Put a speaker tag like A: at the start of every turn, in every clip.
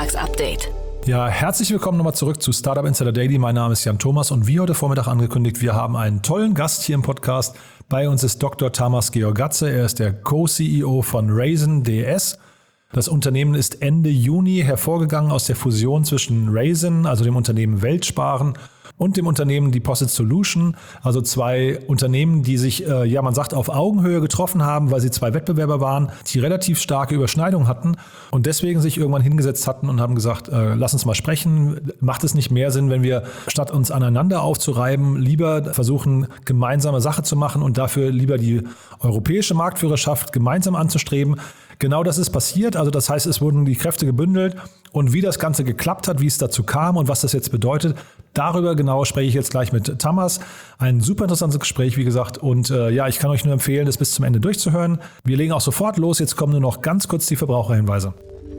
A: Montagsupdate.
B: Ja, herzlich willkommen nochmal zurück zu Startup Insider Daily. Mein Name ist Jan Thomas und wie heute Vormittag angekündigt, wir haben einen tollen Gast hier im Podcast. Bei uns ist Dr. Tamas Georgatse. Er ist der Co-CEO von Raisin DS. Das Unternehmen ist Ende Juni hervorgegangen aus der Fusion zwischen Raisin, also dem Unternehmen Weltsparen, und dem Unternehmen Deposit Solution, also zwei Unternehmen, die sich, man sagt, auf Augenhöhe getroffen haben, weil sie zwei Wettbewerber waren, die relativ starke Überschneidungen hatten und deswegen sich irgendwann hingesetzt hatten und haben gesagt, lass uns mal sprechen. Macht es nicht mehr Sinn, wenn wir, statt uns aneinander aufzureiben, lieber versuchen, gemeinsame Sache zu machen und dafür lieber die europäische Marktführerschaft gemeinsam anzustreben? Genau das ist passiert. Also das heißt, es wurden die Kräfte gebündelt und wie das Ganze geklappt hat, wie es dazu kam und was das jetzt bedeutet, darüber genau spreche ich jetzt gleich mit Tamas. Ein super interessantes Gespräch, wie gesagt. Und ich kann euch nur empfehlen, das bis zum Ende durchzuhören. Wir legen auch sofort los. Jetzt kommen nur noch ganz kurz die Verbraucherhinweise.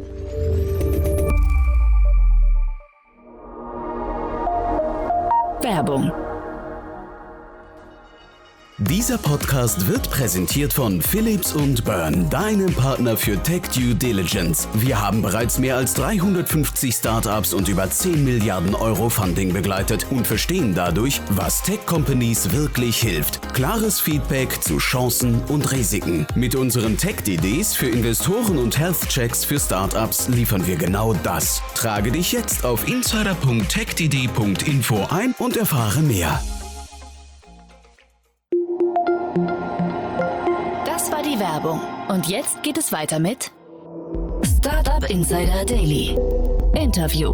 A: Werbung.
C: Dieser Podcast wird präsentiert von Philips und Byrne, deinem Partner für Tech Due Diligence. Wir haben bereits mehr als 350 Startups und über 10 Milliarden Euro Funding begleitet und verstehen dadurch, was Tech-Companies wirklich hilft. Klares Feedback zu Chancen und Risiken. Mit unseren Tech-DDs für Investoren und Health-Checks für Startups liefern wir genau das. Trage dich jetzt auf insider.techdd.info ein und erfahre mehr.
A: Das war die Werbung. Und jetzt geht es weiter mit Startup Insider Daily. Interview.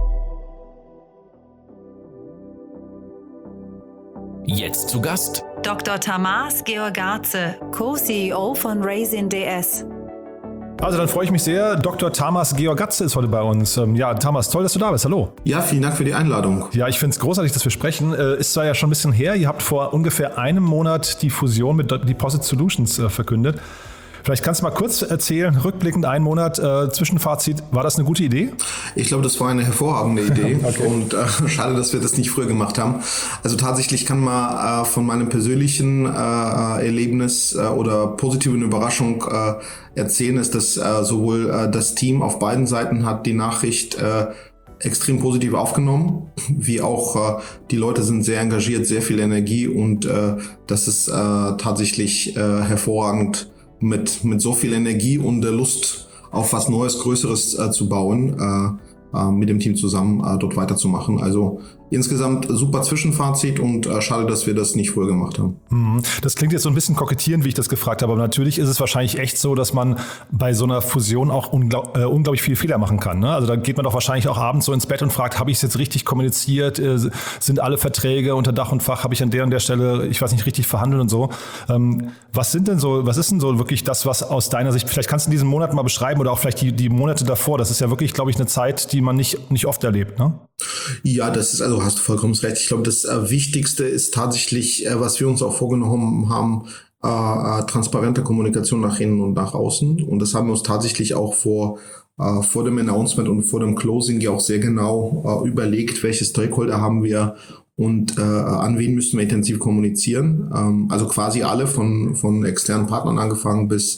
C: Jetzt zu Gast
D: Dr. Tamas Georgatse, Co-CEO von Raisin DS.
B: Also dann freue ich mich sehr. Dr. Tamas Georgatse ist heute bei uns. Ja, Tamas, toll, dass du da bist. Hallo.
E: Ja, vielen Dank für die Einladung.
B: Ja, ich finde es großartig, dass wir sprechen. Ist zwar ja schon ein bisschen her. Ihr habt vor ungefähr einem Monat die Fusion mit Deposit Solutions verkündet. Vielleicht kannst du mal kurz erzählen, rückblickend einen Monat, Zwischenfazit, war das eine gute Idee?
E: Ich glaube, das war eine hervorragende Idee.
B: Okay.
E: Und schade, dass wir das nicht früher gemacht haben. Also tatsächlich kann man von meinem persönlichen Erlebnis oder positiven Überraschung erzählen, ist, dass sowohl das Team auf beiden Seiten hat die Nachricht extrem positiv aufgenommen, wie auch die Leute sind sehr engagiert, sehr viel Energie und das ist tatsächlich hervorragend mit so viel Energie und der Lust auf was Neues, Größeres zu bauen, mit dem Team zusammen dort weiterzumachen. Also insgesamt super Zwischenfazit und schade, dass wir das nicht früher gemacht haben.
B: Das klingt jetzt so ein bisschen kokettierend, wie ich das gefragt habe, aber natürlich ist es wahrscheinlich echt so, dass man bei so einer Fusion auch unglaublich viele Fehler machen kann. Ne? Also da geht man doch wahrscheinlich auch abends so ins Bett und fragt, habe ich es jetzt richtig kommuniziert? Sind alle Verträge unter Dach und Fach? Habe ich an der und der Stelle, ich weiß nicht, richtig verhandelt und so? Was ist denn so wirklich das, was aus deiner Sicht, vielleicht kannst du in diesen Monaten mal beschreiben oder auch vielleicht die Monate davor, das ist ja wirklich, glaube ich, eine Zeit, die man nicht oft erlebt, ne?
E: Ja, das ist, also hast du vollkommen recht. Ich glaube, das Wichtigste ist tatsächlich, was wir uns auch vorgenommen haben, transparente Kommunikation nach innen und nach außen. Und das haben wir uns tatsächlich auch vor dem Announcement und vor dem Closing ja auch sehr genau überlegt, welche Stakeholder haben wir und an wen müssen wir intensiv kommunizieren. Also quasi alle von externen Partnern angefangen bis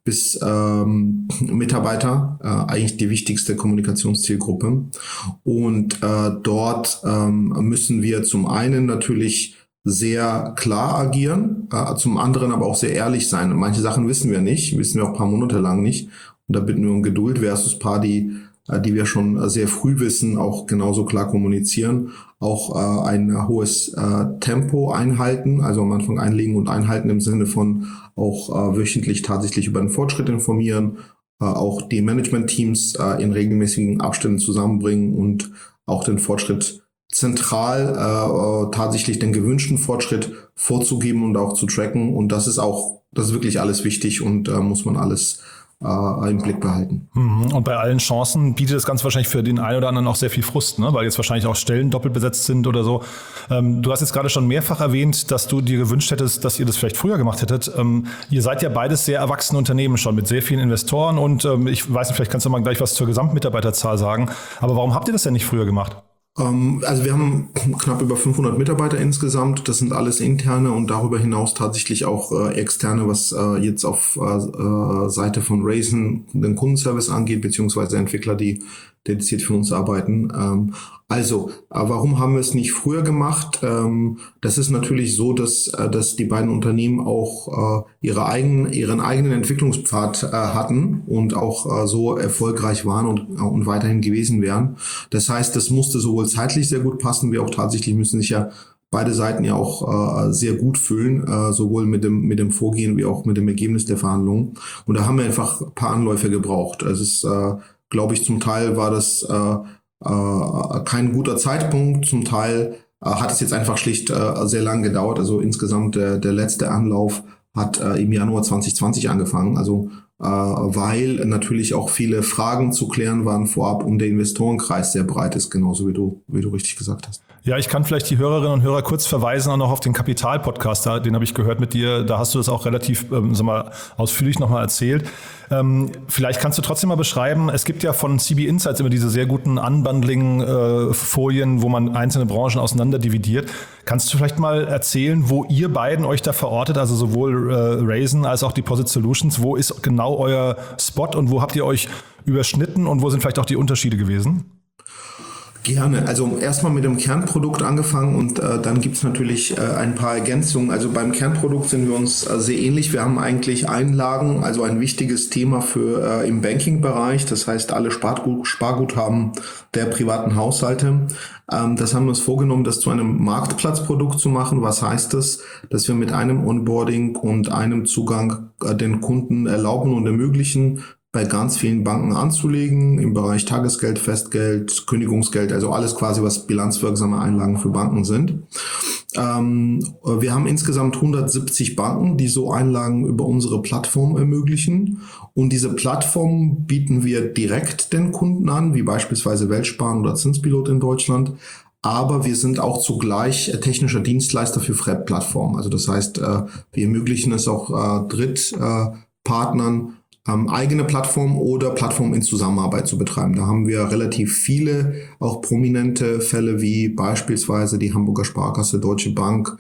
E: Mitarbeiter, eigentlich die wichtigste Kommunikationszielgruppe. Und dort müssen wir zum einen natürlich sehr klar agieren, zum anderen aber auch sehr ehrlich sein. Und manche Sachen wissen wir auch ein paar Monate lang nicht. Und da bitten wir um Geduld versus ein paar, die wir schon sehr früh wissen, auch genauso klar kommunizieren, auch ein hohes Tempo einhalten, also am Anfang einlegen und einhalten im Sinne von auch wöchentlich tatsächlich über den Fortschritt informieren, auch die Management-Teams in regelmäßigen Abständen zusammenbringen und auch den Fortschritt zentral tatsächlich den gewünschten Fortschritt vorzugeben und auch zu tracken. Und das ist wirklich alles wichtig und muss man alles im Blick behalten.
B: Und bei allen Chancen bietet das Ganze wahrscheinlich für den einen oder anderen auch sehr viel Frust, ne? Weil jetzt wahrscheinlich auch Stellen doppelt besetzt sind oder so. Du hast jetzt gerade schon mehrfach erwähnt, dass du dir gewünscht hättest, dass ihr das vielleicht früher gemacht hättet. Ihr seid ja beides sehr erwachsene Unternehmen schon mit sehr vielen Investoren und ich weiß nicht, vielleicht kannst du mal gleich was zur Gesamtmitarbeiterzahl sagen. Aber warum habt ihr das denn nicht früher gemacht?
E: Also wir haben knapp über 500 Mitarbeiter insgesamt. Das sind alles interne und darüber hinaus tatsächlich auch externe, was jetzt auf Seite von Raisin den Kundenservice angeht, beziehungsweise Entwickler, die dediziert für uns arbeiten. Warum haben wir es nicht früher gemacht? Das ist natürlich so, dass die beiden Unternehmen auch ihren eigenen Entwicklungspfad hatten und auch so erfolgreich waren und weiterhin gewesen wären. Das heißt, das musste sowohl zeitlich sehr gut passen, wie auch tatsächlich müssen sich ja beide Seiten ja auch sehr gut fühlen, sowohl mit dem Vorgehen wie auch mit dem Ergebnis der Verhandlungen. Und da haben wir einfach ein paar Anläufe gebraucht. Es ist, glaube ich, zum Teil war das kein guter Zeitpunkt, zum Teil hat es jetzt einfach schlicht sehr lang gedauert. Also insgesamt der letzte Anlauf hat im Januar 2020 angefangen. Also weil natürlich auch viele Fragen zu klären waren vorab und der Investorenkreis sehr breit ist, genauso wie du richtig gesagt hast.
B: Ja, ich kann vielleicht die Hörerinnen und Hörer kurz verweisen auch noch auf den Kapital-Podcast, den habe ich gehört mit dir, da hast du das auch relativ ausführlich nochmal erzählt. Vielleicht kannst du trotzdem mal beschreiben, es gibt ja von CB Insights immer diese sehr guten Unbundling-Folien, wo man einzelne Branchen auseinander dividiert. Kannst du vielleicht mal erzählen, wo ihr beiden euch da verortet, also sowohl Raisin als auch Deposit Solutions, wo ist genau euer Spot und wo habt ihr euch überschnitten und wo sind vielleicht auch die Unterschiede gewesen?
E: Gerne. Also erstmal mit dem Kernprodukt angefangen und dann gibt's natürlich ein paar Ergänzungen. Also beim Kernprodukt sind wir uns sehr ähnlich. Wir haben eigentlich Einlagen, also ein wichtiges Thema für im Banking-Bereich. Das heißt, alle Sparguthaben der privaten Haushalte. Das haben wir uns vorgenommen, das zu einem Marktplatzprodukt zu machen. Was heißt das? Dass wir mit einem Onboarding und einem Zugang den Kunden erlauben und ermöglichen, bei ganz vielen Banken anzulegen, im Bereich Tagesgeld, Festgeld, Kündigungsgeld, also alles quasi, was bilanzwirksame Einlagen für Banken sind. Wir haben insgesamt 170 Banken, die so Einlagen über unsere Plattform ermöglichen. Und diese Plattform bieten wir direkt den Kunden an, wie beispielsweise Weltsparen oder Zinspilot in Deutschland. Aber wir sind auch zugleich technischer Dienstleister für Fremdplattformen. Also das heißt, wir ermöglichen es auch Drittpartnern, eigene Plattform oder Plattform in Zusammenarbeit zu betreiben. Da haben wir relativ viele, auch prominente Fälle wie beispielsweise die Hamburger Sparkasse, Deutsche Bank,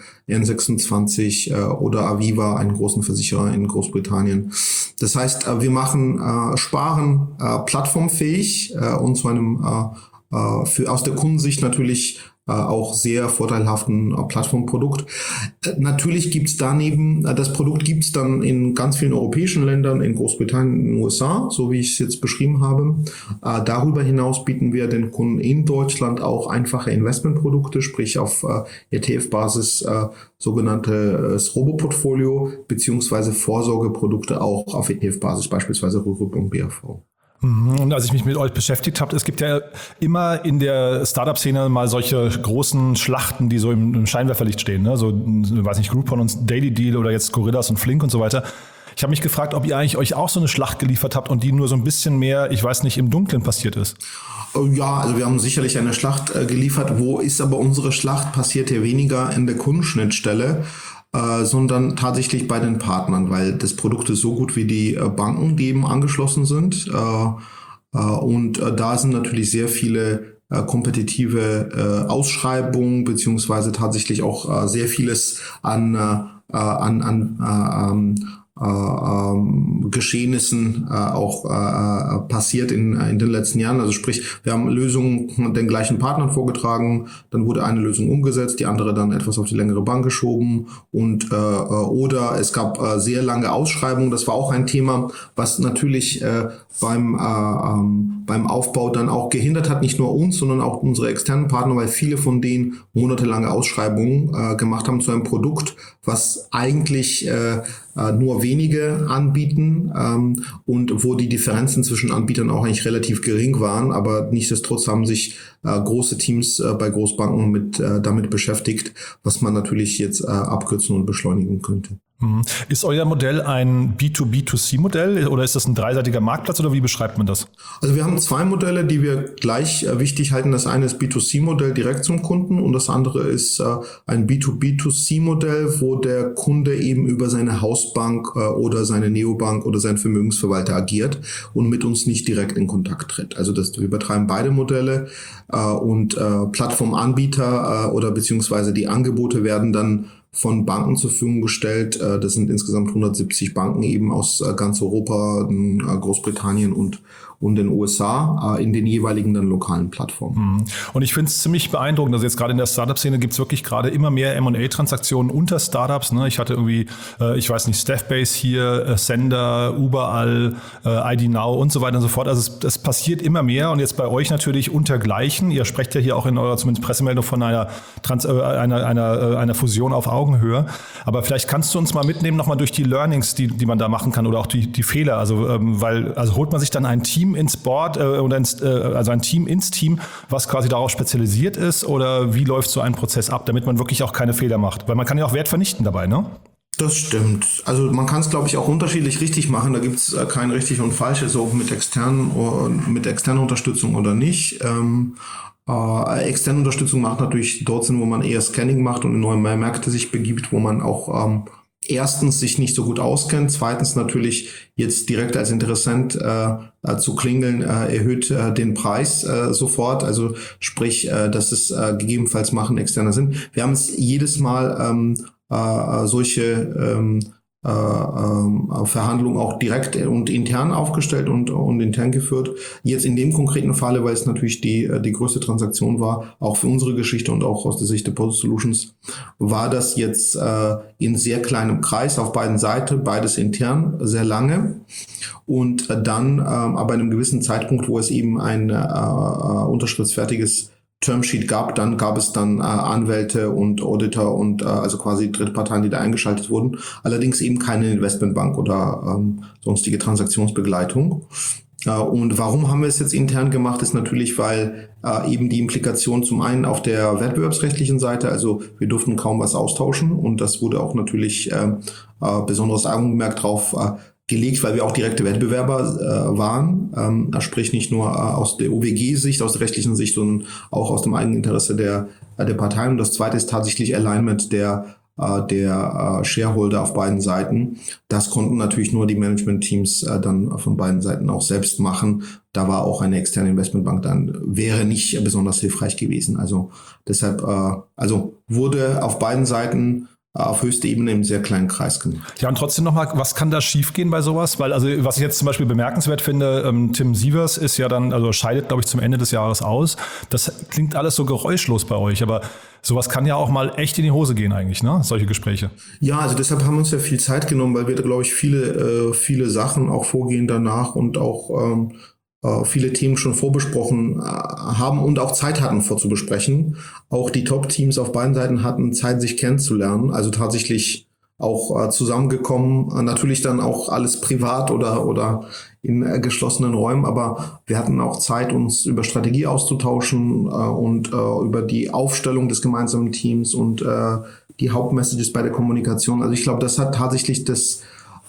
E: N26 oder Aviva, einen großen Versicherer in Großbritannien. Das heißt, wir machen Sparen plattformfähig und zu einem aus der Kundensicht natürlich auch sehr vorteilhaften Plattformprodukt. Natürlich gibt's daneben, das Produkt gibt's dann in ganz vielen europäischen Ländern, in Großbritannien, in den USA, so wie ich es jetzt beschrieben habe. Darüber hinaus bieten wir den Kunden in Deutschland auch einfache Investmentprodukte, sprich auf ETF-Basis sogenanntes Robo-Portfolio beziehungsweise Vorsorgeprodukte auch auf ETF-Basis, beispielsweise Rürup und BAV.
B: Und als ich mich mit euch beschäftigt habe, es gibt ja immer in der Startup-Szene mal solche großen Schlachten, die so im Scheinwerferlicht stehen, ne? So, weiß nicht, Groupon und Daily Deal oder jetzt Gorillas und Flink und so weiter. Ich habe mich gefragt, ob ihr eigentlich euch auch so eine Schlacht geliefert habt und die nur so ein bisschen mehr, ich weiß nicht, im Dunkeln passiert ist.
E: Ja, also wir haben sicherlich eine Schlacht geliefert. Wo ist aber unsere Schlacht? Passiert ja weniger in der Kundenschnittstelle, sondern tatsächlich bei den Partnern, weil das Produkt ist so gut wie die Banken, die eben angeschlossen sind. Und da sind natürlich sehr viele kompetitive Ausschreibungen, beziehungsweise tatsächlich auch sehr vieles an Geschehnissen auch passiert in den letzten Jahren. Also sprich, wir haben Lösungen den gleichen Partnern vorgetragen, dann wurde eine Lösung umgesetzt, die andere dann etwas auf die längere Bank geschoben und oder es gab sehr lange Ausschreibungen. Das war auch ein Thema, was natürlich beim Aufbau dann auch gehindert hat, nicht nur uns, sondern auch unsere externen Partner, weil viele von denen monatelange Ausschreibungen gemacht haben zu einem Produkt, was eigentlich nur wenige anbieten und wo die Differenzen zwischen Anbietern auch eigentlich relativ gering waren, aber nichtsdestotrotz haben sich große Teams bei Großbanken damit beschäftigt, was man natürlich jetzt abkürzen und beschleunigen könnte.
B: Ist euer Modell ein B2B2C-Modell oder ist das ein dreiseitiger Marktplatz oder wie beschreibt man das?
E: Also wir haben zwei Modelle, die wir gleich wichtig halten. Das eine ist B2C-Modell direkt zum Kunden und das andere ist ein B2B2C-Modell, wo der Kunde eben über seine Hausbank oder seine Neobank oder seinen Vermögensverwalter agiert und mit uns nicht direkt in Kontakt tritt. Also wir betreiben beide Modelle und Plattformanbieter oder beziehungsweise die Angebote werden dann von Banken zur Verfügung gestellt. Das sind insgesamt 170 Banken eben aus ganz Europa, Großbritannien und und den USA in den jeweiligen dann lokalen Plattformen.
B: Und ich finde es ziemlich beeindruckend, also jetzt gerade in der Startup-Szene gibt es wirklich gerade immer mehr M&A-Transaktionen unter Startups. Ne? Ich hatte irgendwie, ich weiß nicht, Staffbase hier, Sender, Überall, ID Now und so weiter und so fort. Also es passiert immer mehr und jetzt bei euch natürlich untergleichen. Ihr sprecht ja hier auch in eurer zumindest Pressemeldung von einer Fusion auf Augenhöhe. Aber vielleicht kannst du uns mal mitnehmen nochmal durch die Learnings, die man da machen kann oder auch die Fehler. Also holt man sich dann ein Team ins Board oder ein Team ins Team, was quasi darauf spezialisiert ist, oder wie läuft so ein Prozess ab, damit man wirklich auch keine Fehler macht? Weil man kann ja auch Wert vernichten dabei, ne?
E: Das stimmt. Also man kann es, glaube ich, auch unterschiedlich richtig machen. Da gibt es kein richtig und falsch, so mit externer Unterstützung oder nicht. Externe Unterstützung macht natürlich dort Sinn, wo man eher Scanning macht und in neue Märkte sich begibt, wo man auch erstens sich nicht so gut auskennt, zweitens natürlich jetzt direkt als Interessent zu klingeln, erhöht den Preis sofort, also sprich, dass es gegebenenfalls machen externer Sinn. Wir haben es jedes Mal solche Verhandlungen auch direkt und intern aufgestellt und intern geführt. Jetzt in dem konkreten Falle, weil es natürlich die größte Transaktion war, auch für unsere Geschichte und auch aus der Sicht der Post Solutions, war das jetzt in sehr kleinem Kreis auf beiden Seiten, beides intern, sehr lange. Und dann aber in einem gewissen Zeitpunkt, wo es eben ein unterschriftsfertiges Termsheet gab, dann gab es dann Anwälte und Auditor und also quasi Drittparteien, die da eingeschaltet wurden. Allerdings eben keine Investmentbank oder sonstige Transaktionsbegleitung. Und warum haben wir es jetzt intern gemacht, ist natürlich, weil eben die Implikation zum einen auf der wettbewerbsrechtlichen Seite, also wir durften kaum was austauschen und das wurde auch natürlich besonderes Augenmerk drauf gelegt, weil wir auch direkte Wettbewerber waren, sprich nicht nur aus der OWG-Sicht, aus der rechtlichen Sicht, sondern auch aus dem eigenen Interesse der Parteien. Und das zweite ist tatsächlich Alignment der Shareholder auf beiden Seiten. Das konnten natürlich nur die Management-Teams dann von beiden Seiten auch selbst machen. Da war auch eine externe Investmentbank dann, wäre nicht besonders hilfreich gewesen. Also deshalb, wurde auf beiden Seiten auf höchster Ebene im sehr kleinen Kreis gemacht.
B: Ja, und trotzdem nochmal, was kann da schiefgehen bei sowas? Weil, also, was ich jetzt zum Beispiel bemerkenswert finde, Tim Sievers ist ja dann, also scheidet, glaube ich, zum Ende des Jahres aus. Das klingt alles so geräuschlos bei euch, aber sowas kann ja auch mal echt in die Hose gehen eigentlich, ne? Solche Gespräche.
E: Ja, also deshalb haben wir uns ja viel Zeit genommen, weil wir da, glaube ich, viele Sachen auch vorgehen danach und auch viele Themen schon vorbesprochen haben und auch Zeit hatten vorzubesprechen. Auch die Top-Teams auf beiden Seiten hatten Zeit, sich kennenzulernen. Also tatsächlich auch zusammengekommen. Natürlich dann auch alles privat oder in geschlossenen Räumen. Aber wir hatten auch Zeit, uns über Strategie auszutauschen und über die Aufstellung des gemeinsamen Teams und die Hauptmessages bei der Kommunikation. Also ich glaube, das hat tatsächlich das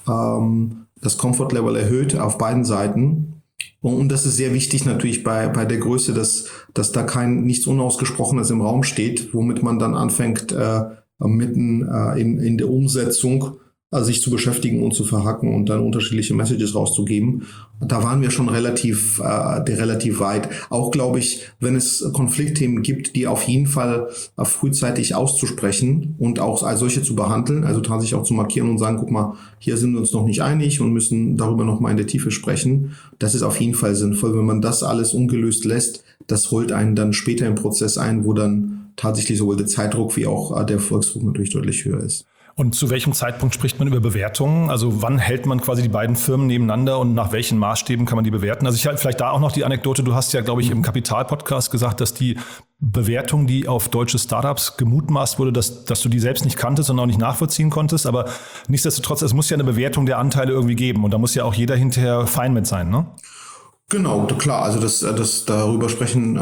E: Comfort-Level erhöht auf beiden Seiten. Und das ist sehr wichtig natürlich bei der Größe, dass da nichts Unausgesprochenes im Raum steht, womit man dann anfängt, mitten in der Umsetzung sich zu beschäftigen und zu verhacken und dann unterschiedliche Messages rauszugeben. Da waren wir schon relativ weit. Auch, glaube ich, wenn es Konfliktthemen gibt, die auf jeden Fall frühzeitig auszusprechen und auch als solche zu behandeln, also tatsächlich auch zu markieren und sagen, guck mal, hier sind wir uns noch nicht einig und müssen darüber noch mal in der Tiefe sprechen. Das ist auf jeden Fall sinnvoll. Wenn man das alles ungelöst lässt, das holt einen dann später im Prozess ein, wo dann tatsächlich sowohl der Zeitdruck wie auch der Erfolgsdruck natürlich deutlich höher ist.
B: Und zu welchem Zeitpunkt spricht man über Bewertungen? Also wann hält man quasi die beiden Firmen nebeneinander und nach welchen Maßstäben kann man die bewerten? Also ich halt vielleicht da auch noch die Anekdote, du hast ja, glaube ich, im Kapital-Podcast gesagt, dass die Bewertung, die auf deutsche Startups gemutmaßt wurde, dass du die selbst nicht kanntest und auch nicht nachvollziehen konntest. Aber nichtsdestotrotz, es muss ja eine Bewertung der Anteile irgendwie geben und da muss ja auch jeder hinterher fein mit sein, ne?
E: Genau, klar. Also das darüber sprechen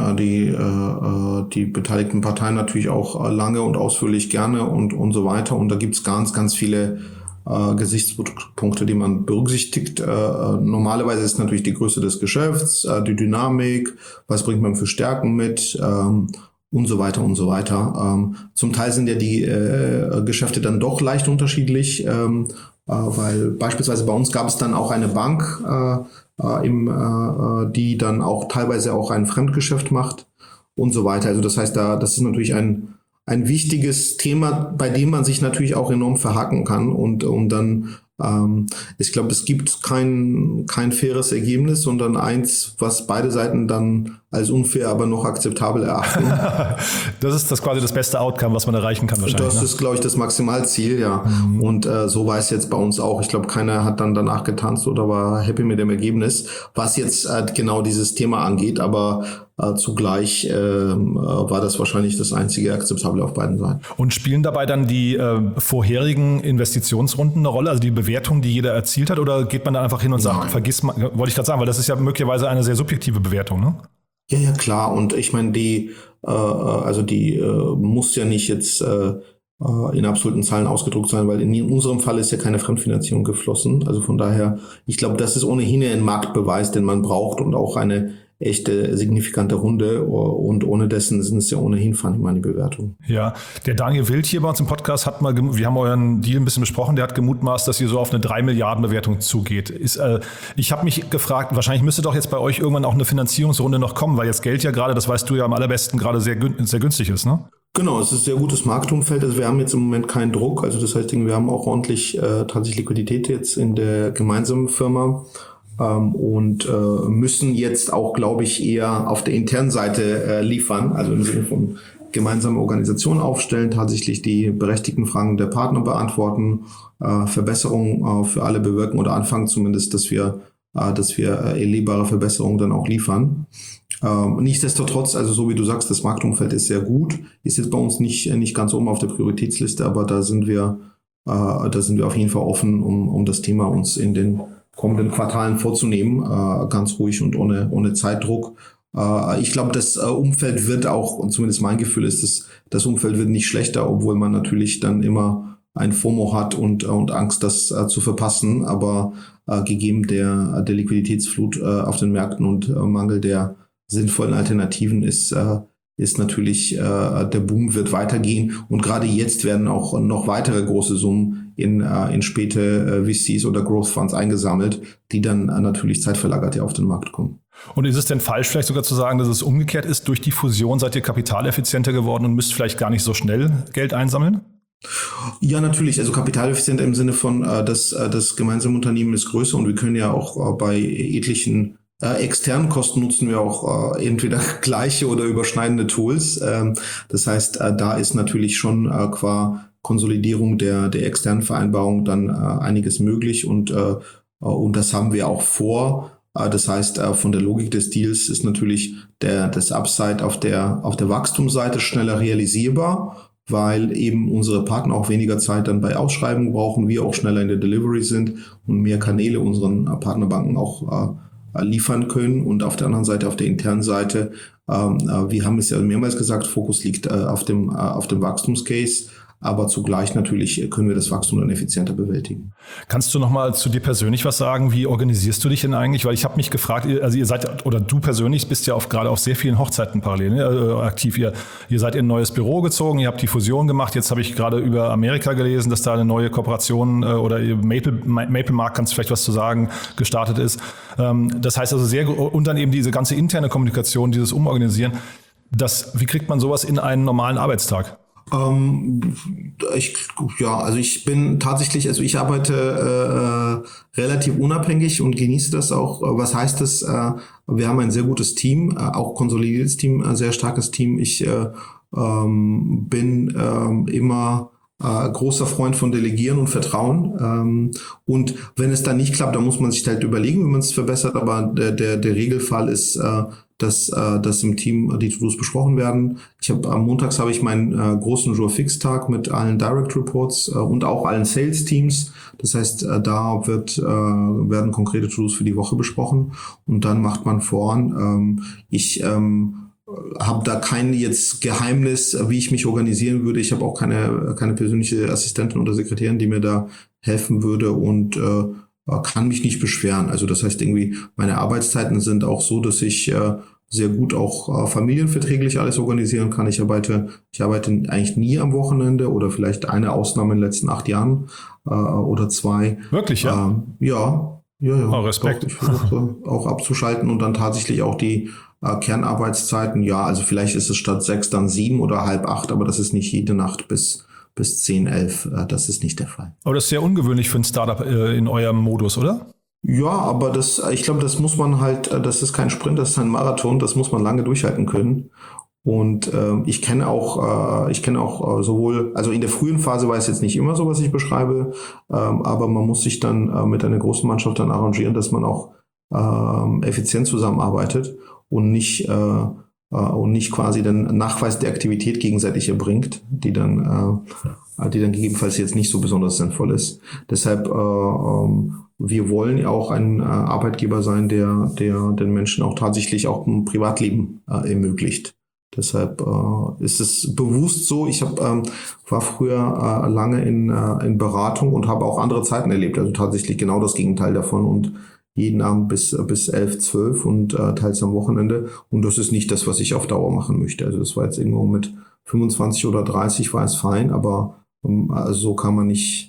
E: die beteiligten Parteien natürlich auch lange und ausführlich gerne und so weiter. Und da gibt's ganz, ganz viele Gesichtspunkte, die man berücksichtigt. Normalerweise ist natürlich die Größe des Geschäfts, die Dynamik, was bringt man für Stärken mit und so weiter und so weiter. Zum Teil sind ja die Geschäfte dann doch leicht unterschiedlich, weil beispielsweise bei uns gab es dann auch eine Bank, die dann auch teilweise auch ein Fremdgeschäft macht und so weiter. Also das heißt, das ist natürlich ein wichtiges Thema, bei dem man sich natürlich auch enorm verhacken kann und dann Ich glaube, es gibt kein faires Ergebnis, sondern eins, was beide Seiten dann als unfair, aber noch akzeptabel erachten.
B: Das ist quasi das beste Outcome, was man erreichen kann wahrscheinlich.
E: Das ist, glaube ich, das Maximalziel, ja. Und so war es jetzt bei uns auch. Ich glaube, keiner hat dann danach getanzt oder war happy mit dem Ergebnis, was jetzt genau dieses Thema angeht. Aber zugleich war das wahrscheinlich das einzige Akzeptable auf beiden Seiten.
B: Und spielen dabei dann die vorherigen Investitionsrunden eine Rolle, also die Bewertung, die jeder erzielt hat, oder geht man dann einfach hin und sagt, vergiss mal, wollte ich gerade sagen, weil das ist ja möglicherweise eine sehr subjektive Bewertung, ne?
E: Ja, klar. Und ich meine, die muss ja nicht jetzt in absoluten Zahlen ausgedruckt sein, weil in unserem Fall ist ja keine Fremdfinanzierung geflossen. Also von daher, ich glaube, das ist ohnehin ein Marktbeweis, den man braucht und auch eine echte signifikante Runde, und ohne dessen sind es ja ohnehin Funny Money Bewertungen.
B: Ja, der Daniel Wild hier bei uns im Podcast wir haben euren Deal ein bisschen besprochen, der hat gemutmaßt, dass ihr so auf eine 3 Milliarden Bewertung zugeht. Ich habe mich gefragt, wahrscheinlich müsste doch jetzt bei euch irgendwann auch eine Finanzierungsrunde noch kommen, weil jetzt Geld ja gerade, das weißt du ja am allerbesten, gerade sehr günstig ist, ne?
E: Genau, es ist ein sehr gutes Marktumfeld. Also wir haben jetzt im Moment keinen Druck. Also das heißt, wir haben auch ordentlich tatsächlich Liquidität jetzt in der gemeinsamen Firma. Und müssen jetzt auch, glaube ich, eher auf der internen Seite liefern, also im Sinne von gemeinsame Organisation aufstellen, tatsächlich die berechtigten Fragen der Partner beantworten, Verbesserungen für alle bewirken oder anfangen zumindest, dass wir erlebbare Verbesserungen dann auch liefern. Nichtsdestotrotz, also so wie du sagst, das Marktumfeld ist sehr gut, ist jetzt bei uns nicht ganz oben auf der Prioritätsliste, aber da sind wir auf jeden Fall offen, um das Thema uns in den kommenden Quartalen vorzunehmen, ganz ruhig und ohne Zeitdruck. Ich glaube, das Umfeld wird auch, und zumindest mein Gefühl ist, das Umfeld wird nicht schlechter, obwohl man natürlich dann immer ein FOMO hat und Angst, das zu verpassen. Aber gegeben der Liquiditätsflut auf den Märkten und Mangel der sinnvollen Alternativen ist natürlich, der Boom wird weitergehen. Und gerade jetzt werden auch noch weitere große Summen in späte VCs oder Growth Funds eingesammelt, die dann natürlich zeitverlagert ja auf den Markt kommen.
B: Und ist es denn falsch, vielleicht sogar zu sagen, dass es umgekehrt ist? Durch die Fusion seid ihr kapitaleffizienter geworden und müsst vielleicht gar nicht so schnell Geld einsammeln?
E: Ja, natürlich. Also kapitaleffizienter im Sinne von, das gemeinsame Unternehmen ist größer und wir können ja auch bei etlichen externen Kosten nutzen wir auch entweder gleiche oder überschneidende Tools. Das heißt, da ist natürlich schon qua Konsolidierung der externen Vereinbarung dann einiges möglich und das haben wir auch vor. Das heißt, von der Logik des Deals ist natürlich das Upside auf der Wachstumsseite schneller realisierbar, weil eben unsere Partner auch weniger Zeit dann bei Ausschreibungen brauchen, wir auch schneller in der Delivery sind und mehr Kanäle unseren Partnerbanken auch liefern können. Und auf der anderen Seite, auf der internen Seite, wir haben es ja mehrmals gesagt, Fokus liegt auf dem Wachstumscase. Aber zugleich natürlich können wir das Wachstum dann effizienter bewältigen.
B: Kannst du nochmal zu dir persönlich was sagen? Wie organisierst du dich denn eigentlich? Weil ich habe mich gefragt, also ihr seid, oder du persönlich bist ja gerade auf sehr vielen Hochzeiten parallel aktiv. Ihr seid in ein neues Büro gezogen, ihr habt die Fusion gemacht. Jetzt habe ich gerade über Amerika gelesen, dass da eine neue Kooperation oder MapleMark, kannst du vielleicht was zu sagen, gestartet ist. Das heißt also und dann eben diese ganze interne Kommunikation, dieses Umorganisieren. Wie kriegt man sowas in einen normalen Arbeitstag?
E: Ich bin tatsächlich, also ich arbeite relativ unabhängig und genieße das auch. Was heißt das? Wir haben ein sehr gutes Team, auch konsolidiertes Team, ein sehr starkes Team. Ich bin immer großer Freund von Delegieren und Vertrauen. Und wenn es dann nicht klappt, dann muss man sich halt überlegen, wie man es verbessert. Aber der Regelfall ist, dass im Team die To-Dos besprochen werden. Montags habe ich meinen großen Jour-Fix-Tag mit allen Direct Reports und auch allen Sales-Teams. Das heißt, da werden konkrete To-Dos für die Woche besprochen und dann macht man voran. Ich habe da kein jetzt Geheimnis, wie ich mich organisieren würde. Ich habe auch keine persönliche Assistentin oder Sekretärin, die mir da helfen würde und kann mich nicht beschweren. Also das heißt irgendwie, meine Arbeitszeiten sind auch so, dass ich sehr gut auch familienverträglich alles organisieren kann. Ich arbeite eigentlich nie am Wochenende oder vielleicht eine Ausnahme in den letzten 8 Jahren oder 2.
B: Wirklich, ja?
E: Ja.
B: Oh, Respekt.
E: Doch, ich versuche auch abzuschalten und dann tatsächlich auch die Kernarbeitszeiten. Ja, also vielleicht ist es statt 6 dann 7 oder 7:30, aber das ist nicht jede Nacht bis bis 10, 11. Das ist nicht der Fall.
B: Aber das ist sehr ungewöhnlich für ein Startup in eurem Modus, oder?
E: Ja, aber ich glaube, das muss man halt, das ist kein Sprint, das ist ein Marathon, das muss man lange durchhalten können. Und ich kenne auch sowohl, also in der frühen Phase war es jetzt nicht immer so, was ich beschreibe, aber man muss sich dann mit einer großen Mannschaft dann arrangieren, dass man auch effizient zusammenarbeitet und nicht quasi den Nachweis der Aktivität gegenseitig erbringt, die dann gegebenenfalls jetzt nicht so besonders sinnvoll ist. Deshalb wir wollen ja auch ein Arbeitgeber sein, der den Menschen auch tatsächlich auch ein Privatleben ermöglicht. Deshalb ist es bewusst so. Ich war früher lange in Beratung und habe auch andere Zeiten erlebt. Also tatsächlich genau das Gegenteil davon und jeden Abend bis 11, 12 und teils am Wochenende. Und das ist nicht das, was ich auf Dauer machen möchte. Also das war jetzt irgendwo mit 25 oder 30 war es fein, aber so kann man nicht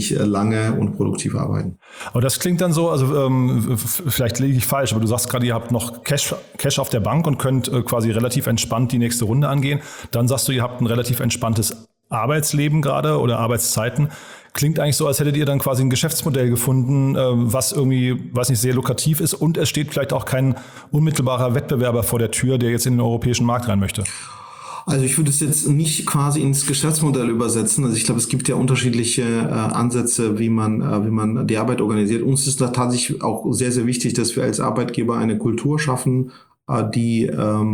E: lange und produktiv arbeiten.
B: Aber das klingt dann so, also vielleicht liege ich falsch, aber du sagst gerade, ihr habt noch Cash auf der Bank und könnt quasi relativ entspannt die nächste Runde angehen. Dann sagst du, ihr habt ein relativ entspanntes Arbeitsleben gerade oder Arbeitszeiten. Klingt eigentlich so, als hättet ihr dann quasi ein Geschäftsmodell gefunden, was irgendwie, weiß nicht, sehr lukrativ ist und es steht vielleicht auch kein unmittelbarer Wettbewerber vor der Tür, der jetzt in den europäischen Markt rein möchte.
E: Also ich würde es jetzt nicht quasi ins Geschäftsmodell übersetzen. Also ich glaube, es gibt ja unterschiedliche Ansätze, wie man die Arbeit organisiert. Uns ist da tatsächlich auch sehr, sehr wichtig, dass wir als Arbeitgeber eine Kultur schaffen, die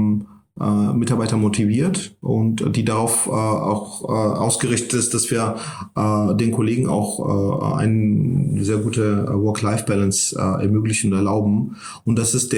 E: Mitarbeiter motiviert und die darauf auch ausgerichtet ist, dass wir den Kollegen auch eine sehr gute Work-Life-Balance ermöglichen und erlauben. Und das ist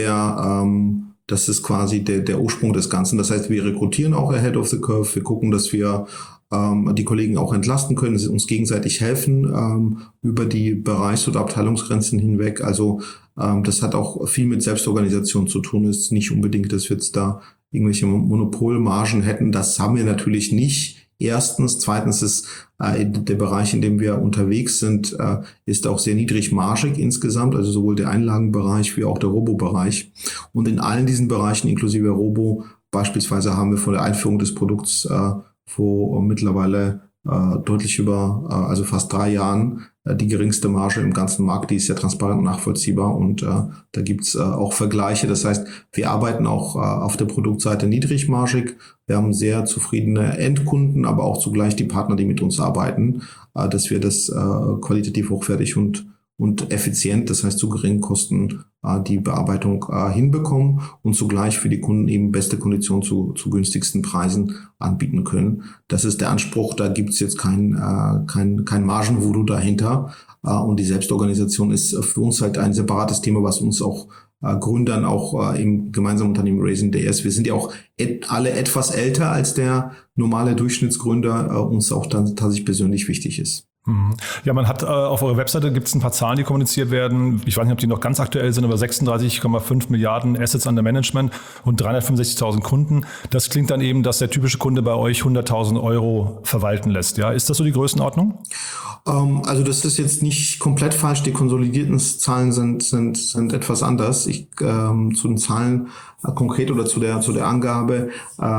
E: das ist quasi der Ursprung des Ganzen. Das heißt, wir rekrutieren auch ahead of the curve. Wir gucken, dass wir die Kollegen auch entlasten können, sie uns gegenseitig helfen über die Bereichs- oder Abteilungsgrenzen hinweg. Also das hat auch viel mit Selbstorganisation zu tun. Es ist nicht unbedingt, dass wir jetzt da irgendwelche Monopolmargen hätten. Das haben wir natürlich nicht. Erstens. Zweitens ist der Bereich, in dem wir unterwegs sind, ist auch sehr niedrigmargig insgesamt, also sowohl der Einlagenbereich wie auch der Robo-Bereich. Und in allen diesen Bereichen, inklusive Robo, beispielsweise haben wir vor der Einführung des Produkts vor mittlerweile deutlich über, also fast 3 Jahren, die geringste Marge im ganzen Markt, die ist ja transparent und nachvollziehbar und da gibt's auch Vergleiche. Das heißt, wir arbeiten auch auf der Produktseite niedrigmargig. Wir haben sehr zufriedene Endkunden, aber auch zugleich die Partner, die mit uns arbeiten, dass wir das qualitativ hochwertig und effizient, das heißt zu geringen Kosten, die Bearbeitung hinbekommen und zugleich für die Kunden eben beste Konditionen zu günstigsten Preisen anbieten können. Das ist der Anspruch, da gibt's jetzt kein Margenvoodoo dahinter. Und die Selbstorganisation ist für uns halt ein separates Thema, was uns auch Gründern auch im gemeinsamen Unternehmen Raisin.DS. Wir sind ja auch alle etwas älter als der normale Durchschnittsgründer, uns auch dann tatsächlich persönlich wichtig ist.
B: Ja, man hat auf eurer Webseite gibt es ein paar Zahlen, die kommuniziert werden. Ich weiß nicht, ob die noch ganz aktuell sind, aber 36,5 Milliarden Assets under Management und 365.000 Kunden. Das klingt dann eben, dass der typische Kunde bei euch 100.000 Euro verwalten lässt. Ja, ist das so die Größenordnung?
E: Also das ist jetzt nicht komplett falsch. Die konsolidierten Zahlen sind etwas anders. Zu den Zahlen konkret oder zu der Angabe,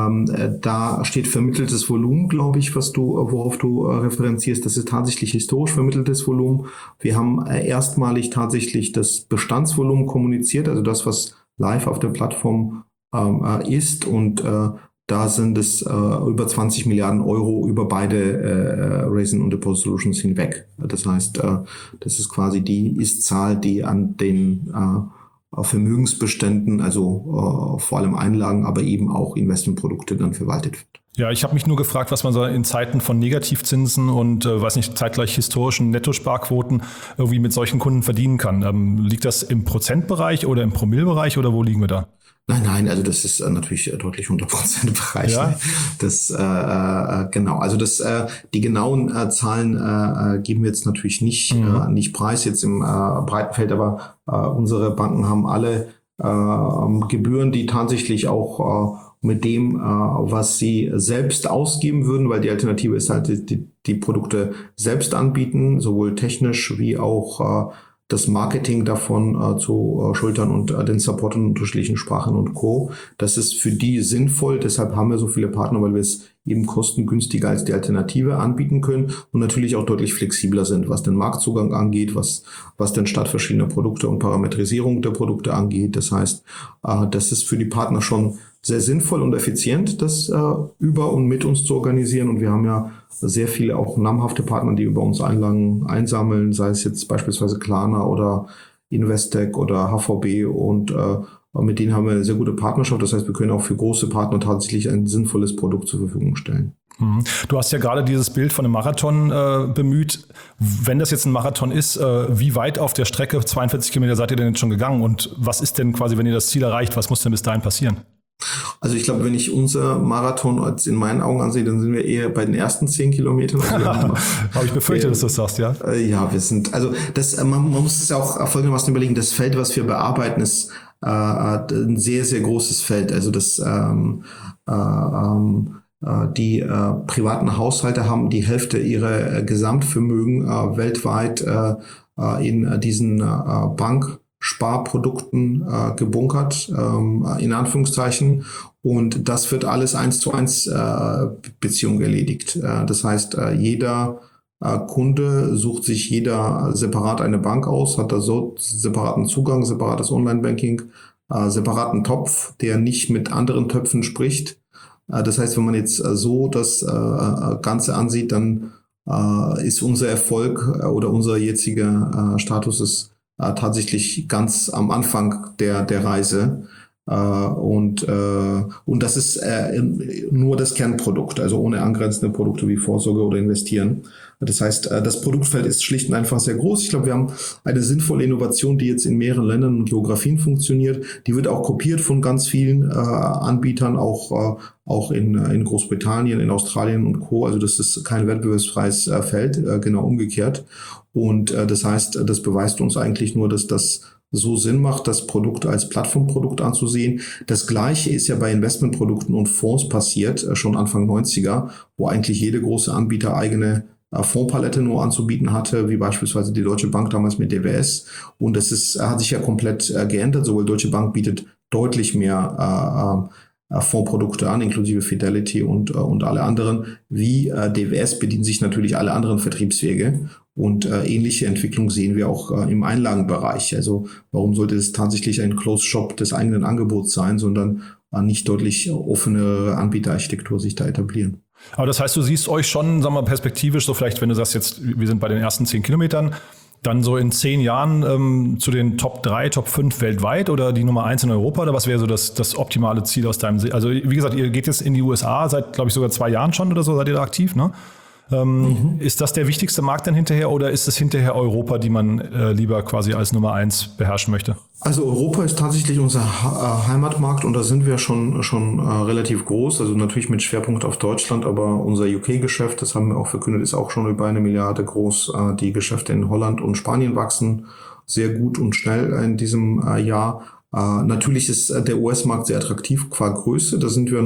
E: da steht vermitteltes Volumen, glaube ich, worauf du referenzierst. Das ist tatsächlich historisch vermitteltes Volumen. Wir haben erstmalig tatsächlich das Bestandsvolumen kommuniziert, also das, was live auf der Plattform ist und da sind es über 20 Milliarden Euro über beide Raisin und Deposit Solutions hinweg. Das heißt, das ist quasi die Ist-Zahl, die an den Vermögensbeständen, also vor allem Einlagen, aber eben auch Investmentprodukte dann verwaltet wird.
B: Ja, ich habe mich nur gefragt, was man so in Zeiten von Negativzinsen und zeitgleich historischen Nettosparquoten irgendwie mit solchen Kunden verdienen kann. Liegt das im Prozentbereich oder im Promillebereich oder wo liegen wir da?
E: Nein, also das ist natürlich deutlich 100% Bereich.
B: Ja?
E: Ne? Das genau, also die genauen Zahlen geben wir jetzt natürlich nicht preis jetzt im breiten Feld, aber unsere Banken haben alle Gebühren, die tatsächlich auch mit dem, was sie selbst ausgeben würden, weil die Alternative ist halt die Produkte selbst anbieten, sowohl technisch wie auch das Marketing davon zu schultern und den Support in unterschiedlichen Sprachen und Co. Das ist für die sinnvoll. Deshalb haben wir so viele Partner, weil wir es eben kostengünstiger als die Alternative anbieten können und natürlich auch deutlich flexibler sind, was den Marktzugang angeht, was den Start verschiedener Produkte und Parametrisierung der Produkte angeht. Das heißt, das ist für die Partner schon sehr sinnvoll und effizient, das über und mit uns zu organisieren. Und wir haben ja sehr viele auch namhafte Partner, die über uns Einlagen einsammeln, sei es jetzt beispielsweise Klarna oder Investec oder HVB und mit denen haben wir eine sehr gute Partnerschaft. Das heißt, wir können auch für große Partner tatsächlich ein sinnvolles Produkt zur Verfügung stellen.
B: Du hast ja gerade dieses Bild von einem Marathon bemüht. Wenn das jetzt ein Marathon ist, wie weit auf der Strecke, 42 Kilometer, seid ihr denn jetzt schon gegangen? Und was ist denn quasi, wenn ihr das Ziel erreicht, was muss denn bis dahin passieren?
E: Also ich glaube, wenn ich unser Marathon als in meinen Augen ansehe, dann sind wir eher bei den ersten 10 Kilometern. Also
B: habe ich befürchtet, dass du das sagst, ja?
E: Ja, wir sind, also man muss es ja auch folgendermaßen überlegen, das Feld, was wir bearbeiten, ist ein sehr, sehr großes Feld. Also die privaten Haushalte haben die Hälfte ihrer Gesamtvermögen weltweit in diesen Banksparprodukten gebunkert, in Anführungszeichen. Und das wird alles 1:1 Beziehung erledigt. Das heißt, jeder Kunde sucht sich jeder separat eine Bank aus, hat da so separaten Zugang, separates Online-Banking, separaten Topf, der nicht mit anderen Töpfen spricht. Das heißt, wenn man jetzt so das Ganze ansieht, dann ist unser Erfolg oder unser jetziger Status ist tatsächlich ganz am Anfang der Reise. Und das ist nur das Kernprodukt, also ohne angrenzende Produkte wie Vorsorge oder Investieren. Das heißt, das Produktfeld ist schlicht und einfach sehr groß. Ich glaube, wir haben eine sinnvolle Innovation, die jetzt in mehreren Ländern und Geografien funktioniert. Die wird auch kopiert von ganz vielen Anbietern, auch in Großbritannien, in Australien und Co. Also das ist kein wettbewerbsfreies Feld, genau umgekehrt. Und das heißt, das beweist uns eigentlich nur, dass das so Sinn macht, das Produkt als Plattformprodukt anzusehen. Das Gleiche ist ja bei Investmentprodukten und Fonds passiert, schon Anfang 90er, wo eigentlich jede große Anbieter eigene Fondspalette nur anzubieten hatte, wie beispielsweise die Deutsche Bank damals mit DWS. Und das hat sich ja komplett geändert. Sowohl Deutsche Bank bietet deutlich mehr Fondsprodukte an, inklusive Fidelity und alle anderen. Wie DWS bedienen sich natürlich alle anderen Vertriebswege. Und ähnliche Entwicklung sehen wir auch im Einlagenbereich. Also warum sollte es tatsächlich ein Closed Shop des eigenen Angebots sein, sondern nicht deutlich offene Anbieterarchitektur sich da etablieren.
B: Aber das heißt, du siehst euch schon, sagen wir mal, perspektivisch, so vielleicht, wenn du sagst jetzt, wir sind bei den ersten 10 Kilometern, dann so in 10 Jahren zu den Top 3, Top 5 weltweit oder die Nummer 1 in Europa? Oder was wäre so das optimale Ziel aus deinem Sicht? Also wie gesagt, ihr geht jetzt in die USA, seit, glaube ich, sogar 2 Jahren schon oder so, seid ihr da aktiv, ne? Ist das der wichtigste Markt dann hinterher oder ist es hinterher Europa, die man lieber quasi als Nummer 1 beherrschen möchte?
E: Also Europa ist tatsächlich unser Heimatmarkt und da sind wir schon relativ groß, also natürlich mit Schwerpunkt auf Deutschland, aber unser UK-Geschäft, das haben wir auch verkündet, ist auch schon über 1 Milliarde groß. Die Geschäfte in Holland und Spanien wachsen sehr gut und schnell in diesem Jahr. Natürlich ist der US-Markt sehr attraktiv qua Größe, da sind wir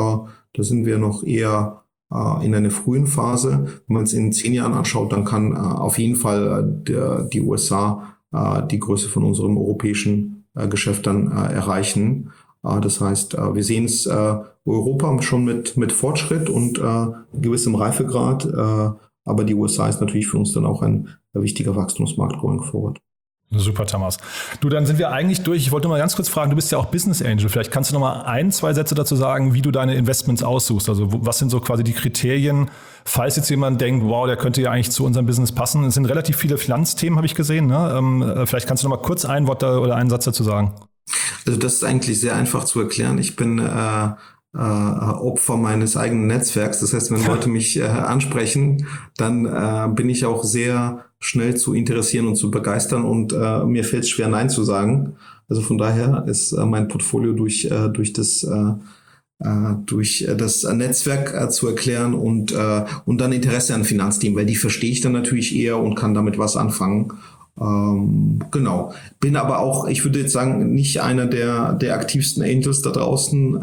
E: noch eher in einer frühen Phase. Wenn man es in 10 Jahren anschaut, dann kann auf jeden Fall die USA die Größe von unserem europäischen Geschäft dann erreichen. Das heißt, wir sehen es Europa schon mit Fortschritt und gewissem Reifegrad, aber die USA ist natürlich für uns dann auch ein wichtiger Wachstumsmarkt going forward.
B: Super, Thomas. Du, dann sind wir eigentlich durch. Ich wollte nur mal ganz kurz fragen, du bist ja auch Business Angel. Vielleicht kannst du noch mal 1, 2 Sätze dazu sagen, wie du deine Investments aussuchst. Also was sind so quasi die Kriterien, falls jetzt jemand denkt, wow, der könnte ja eigentlich zu unserem Business passen. Es sind relativ viele Finanzthemen, habe ich gesehen. Ne? Vielleicht kannst du noch mal kurz ein Wort oder einen Satz dazu sagen.
E: Also das ist eigentlich sehr einfach zu erklären. Ich bin Opfer meines eigenen Netzwerks. Das heißt, wenn Leute mich ansprechen, dann bin ich auch sehr schnell zu interessieren und zu begeistern und mir fällt es schwer, Nein zu sagen. Also von daher ist mein Portfolio durch das Netzwerk zu erklären und dann Interesse an Finanzthemen, weil die verstehe ich dann natürlich eher und kann damit was anfangen. Genau. Bin aber auch, ich würde jetzt sagen, nicht einer der aktivsten Angels da draußen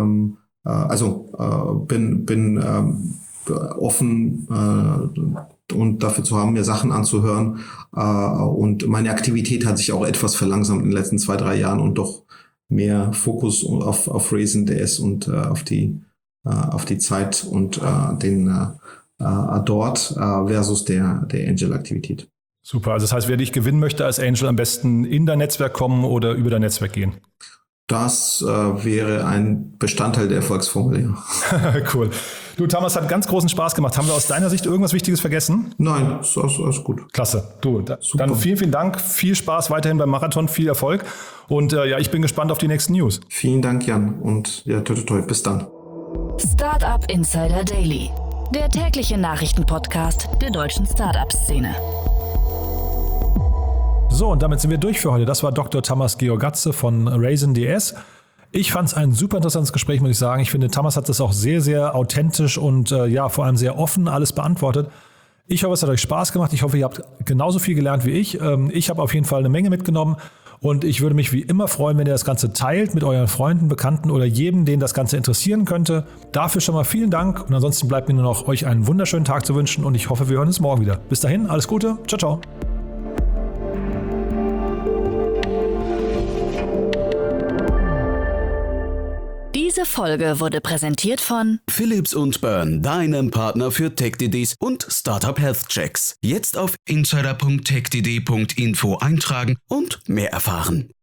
E: bin offen und dafür zu haben, mir Sachen anzuhören. Und meine Aktivität hat sich auch etwas verlangsamt in den letzten 2-3 Jahren und doch mehr Fokus auf Raisin.DS und auf die Zeit und den dort versus der Angel-Aktivität.
B: Super, also das heißt, wer dich gewinnen möchte als Angel, am besten in dein Netzwerk kommen oder über dein Netzwerk gehen. Das
E: wäre ein Bestandteil der Erfolgsformel, ja.
B: Cool. Du, Tamas, hat ganz großen Spaß gemacht. Haben wir aus deiner Sicht irgendwas Wichtiges vergessen?
E: Nein, alles gut.
B: Klasse. Du, dann vielen Dank. Viel Spaß weiterhin beim Marathon. Viel Erfolg. Und ich bin gespannt auf die nächsten News.
E: Vielen Dank, Jan. Und ja, toi, toi, toi. Bis dann.
A: Startup Insider Daily. Der tägliche Nachrichtenpodcast der deutschen Startup-Szene.
B: So, und damit sind wir durch für heute. Das war Dr. Tamas Georgatze von Raisin.DS. Ich fand es ein super interessantes Gespräch, muss ich sagen. Ich finde, Tamas hat das auch sehr, sehr authentisch und vor allem sehr offen alles beantwortet. Ich hoffe, es hat euch Spaß gemacht. Ich hoffe, ihr habt genauso viel gelernt wie ich. Ich habe auf jeden Fall eine Menge mitgenommen. Und ich würde mich wie immer freuen, wenn ihr das Ganze teilt mit euren Freunden, Bekannten oder jedem, den das Ganze interessieren könnte. Dafür schon mal vielen Dank. Und ansonsten bleibt mir nur noch, euch einen wunderschönen Tag zu wünschen. Und ich hoffe, wir hören uns morgen wieder. Bis dahin, alles Gute. Ciao, ciao.
A: Diese Folge wurde präsentiert von
C: Philips und Byrne, deinem Partner für Tech-DDs und Startup Health Checks. Jetzt auf insider.techdd.info eintragen und mehr erfahren.